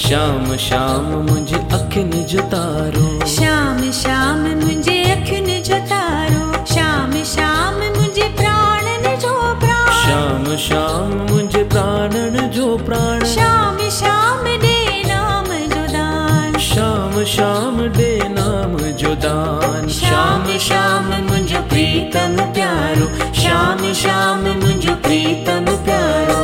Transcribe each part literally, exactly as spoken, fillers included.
शाम शाम मुंहिंजी अखियुनि जो तारो, शाम शाम मुंहिंजे अखियुनि जो तारो, शाम शाम मुंहिंजे प्राणनि जो प्राण, शाम शाम मुंहिंजे प्राणनि जो प्राण, शाम शाम ॾे नाम जो दान, शाम शाम ॾे नाम जो दान। शाम शाम मुंहिंजो प्रीतम प्यारो, शाम शाम मुंहिंजो प्रीतम प्यारो।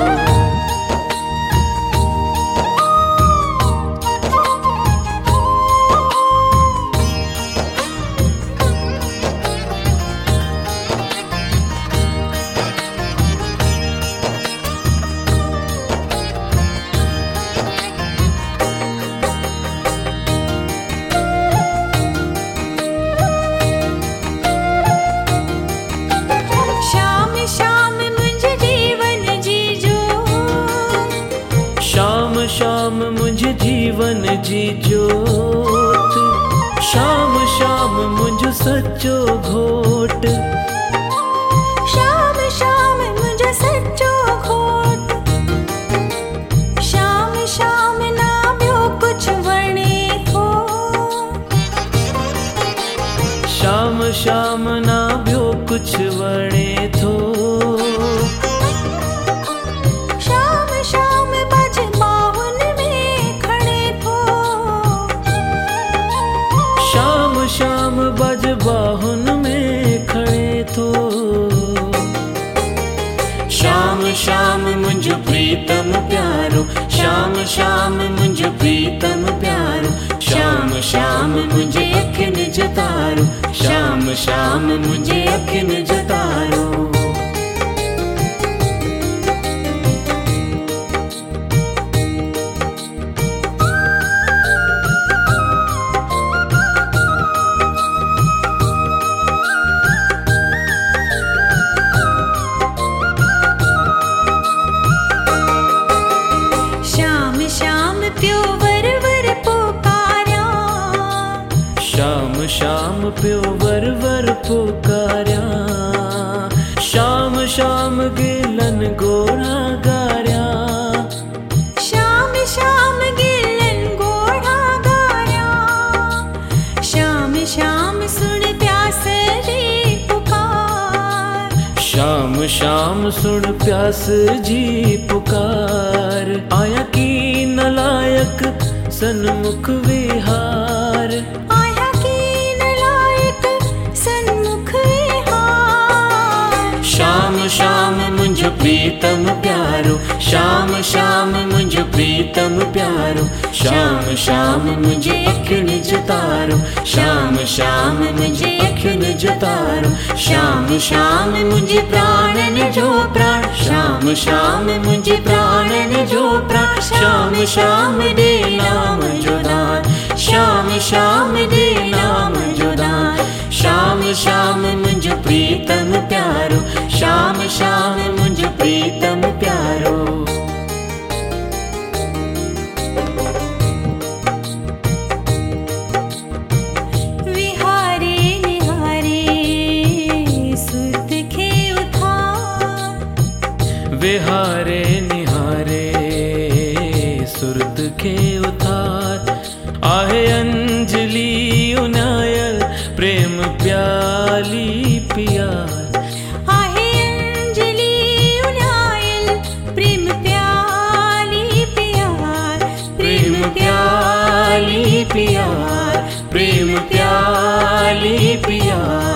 शाम मुंहिंजे जीवन जी जोत, शाम शाम मुंहिंजो सच्चो घोट, शाम शाम मुंहिंजो सच्चो घोट, शाम शाम ना ॿियो कुझु वणे थो, शाम शाम ना ॿियो कुझु वणे थो, शाम शाम बाज शाम बज बाहुन में खड़े थो। शाम शाम मुंहिंजो प्रीतम प्यारो, शाम शाम मुंहिंजो प्रीतम प्यारो, शाम शाम मुंहिंजे अखियुनि जो तारो, शाम शाम मुंहिंजे अखियुनि जो तारो। शाम पियो वर वर पुकारिया, शाम शाम गिलन गोड़ा गारिया, शाम शाम गिलन गोड़ा गारिया, शाम शाम सुन प्यास जी पुकार, शाम शाम सुन प्यास जी पुकार। आया की नलायक सन्मुख विहार, शाम शाम मुंहिंजो प्रीतम प्यारो, शाम शाम मुंहिंजो प्रीतम प्यारो, शाम शाम मुंहिंजे अखियुनि जो तारो, शाम शाम मुंहिंजे अखियुनि जो तारो, शाम शाम मुंहिंजे प्राणनि जो प्राण, शाम शाम मुंहिंजे प्राणनि जो प्राण, शाम शाम ॾे नाम जो दान, शाम शाम ॾे नाम जो दान। शाम शाम मुंहिंजो प्रीतम प्यारो, शाम शाम मुंहिंजो प्रीतम प्यारो। विहारे निहारे सुरत खे उथार, विहारे निहारे सुरत खे उथार। आहे अंजलि उनायल प्रेम प्याली पियार, आहे अंजलि उनायल प्रेम प्याली पियार, प्रेम प्याली पियार, प्रेम प्याली पियार।